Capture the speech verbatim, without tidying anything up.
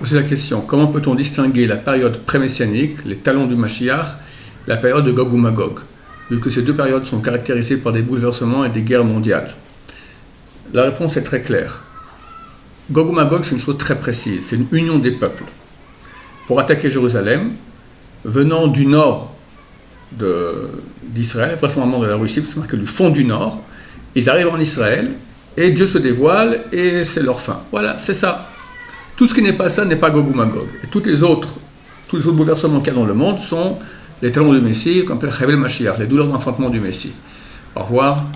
poser la question, comment peut-on distinguer la période pré-messianique, les talons du Mashiach, la période de Gog ou Magog, vu que ces deux périodes sont caractérisées par des bouleversements et des guerres mondiales? La réponse est très claire. Gog ou Magog, c'est une chose très précise, c'est une union des peuples. Pour attaquer Jérusalem, venant du nord de, d'Israël, vraisemblablement de la Russie, c'est marqué du fond du nord, ils arrivent en Israël, et Dieu se dévoile, et c'est leur fin. Voilà, c'est ça. Tout ce qui n'est pas ça n'est pas Gog ou Magog. Et toutes les autres, tous les autres bouleversements qu'il y a dans le monde sont les talons du Messie, qu'on appelle Chavel Mashiach, les douleurs d'enfantement du Messie. Au revoir.